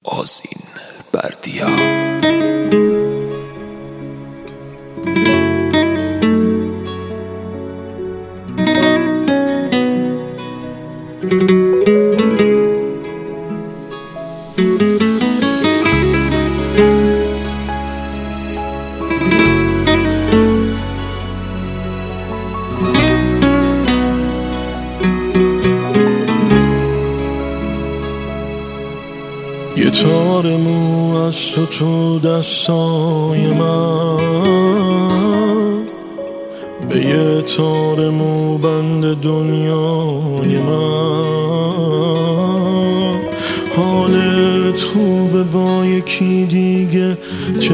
آذین بردیا. یه تار مو از تو دستای من، به یه تار مو بند دنیای من. حالت خوبه با یکی دیگه چه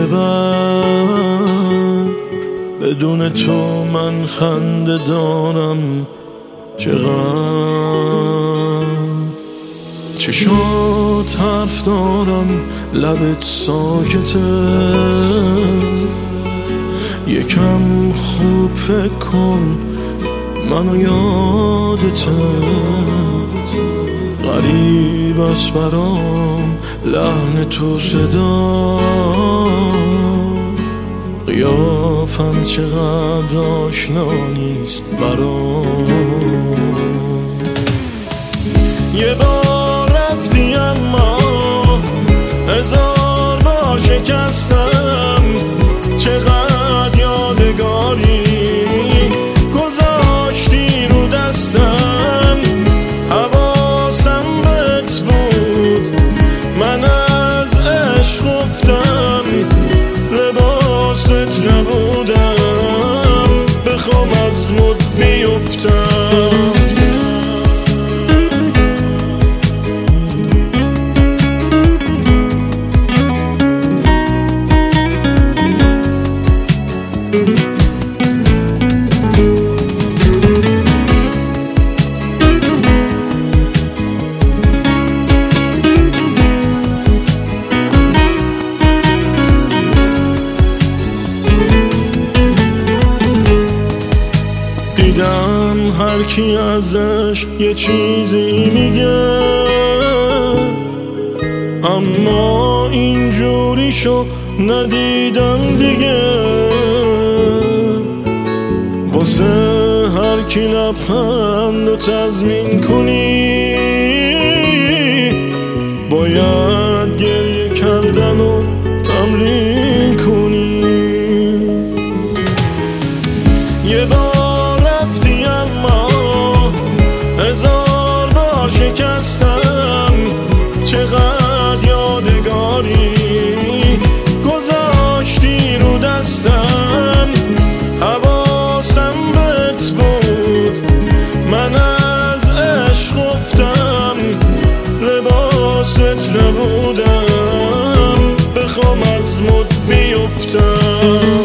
بد، بدون تو من خنده دارم چقدر. چشات حرف دارم لبت ساکته، یکم خوب فکر کن منو یادته. غریب است برام لحن تو صدا، قیافم چقدر آشنا نیست برام. یه بار رفتی اما هزار بار شکستم، چقدر یادگاری گذاشتی رو دستم. حواسم بهت بود من از عشق گفتم، لباست نبودم بخوام از مد بیفتم. دیدم هر کی ازش یه چیزی میگه، اما اینجوریشو ندیدم دیگه. واسه هر کی لبخند و تضمین کنی، باید گریه کردن و تمرین کنی. یه بار رفتی اما هزار بار شکستم، چقدر یادگاری گذاشتی رو دستم. حواسم بهت بود من از عشق گفتم، لباست نبودم بخوام از مد بیفتم.